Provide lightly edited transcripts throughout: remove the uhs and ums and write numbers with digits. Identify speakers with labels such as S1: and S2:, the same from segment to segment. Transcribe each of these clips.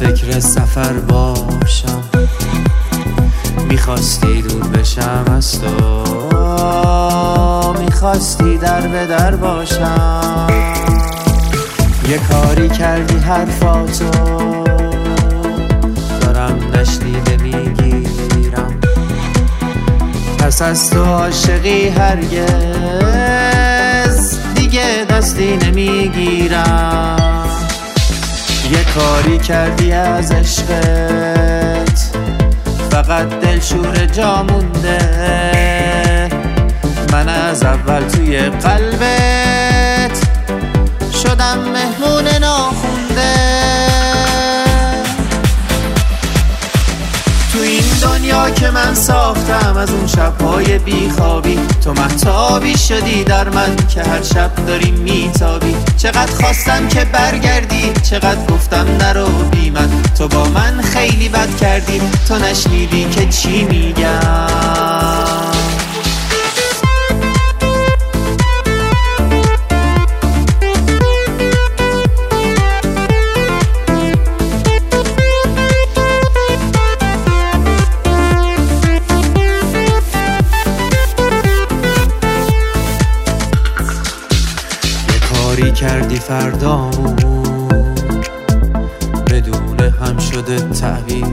S1: فکر سفر باشم، میخواستی دور بشم از تو، میخواستی در به در باشم. یه کاری کردی حرفاتو دارم نشنیده میگیرم، پس از تو عاشقی هرگز دیگه دستی نمیگیرم. یه کاری کردی از عشقت فقط دلشور جا مونده، من از اول توی قلبت شدم مهمون ناخونده. تو این دنیا که من ساختم از اون شب‌های بیخوابی، تو مهتابی شدی در من که هر شب داری میتابی. چقدر خواستم که برگردی، چقدر گفتم نرو بی من، تو با من خیلی بد کردی، تو نشنیدی که چی میگم. کاری کردی فردامون بدون هم شده تعبیر،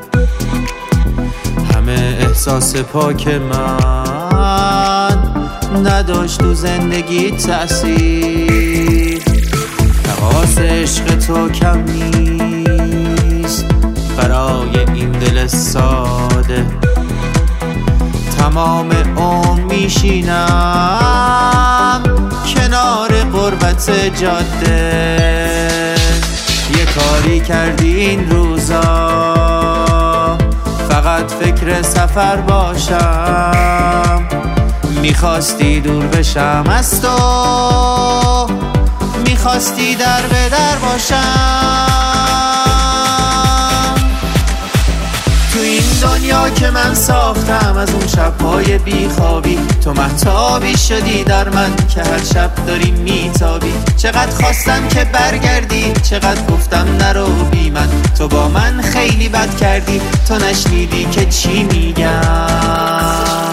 S1: همه احساس پاک من نداشت تو زندگی تأثیر. تقاض عشق تو کم نیست برای این دل ساده، تمام عمر میشینم کنار قربت جاده. یه کاری کردی این روزا فقط فکر سفر باشم، میخواستی دور بشم از تو، میخواستی در به در باشم. تو این دنیا که من ساختم از اون شب‌های بیخوابی، تو مهتابی شدی در من که هر شب داری میتابی. چقدر خواستم که برگردی، چقدر گفتم نرو بی من، تو با من خیلی بد کردی، تو نشنیدی که چی میگم.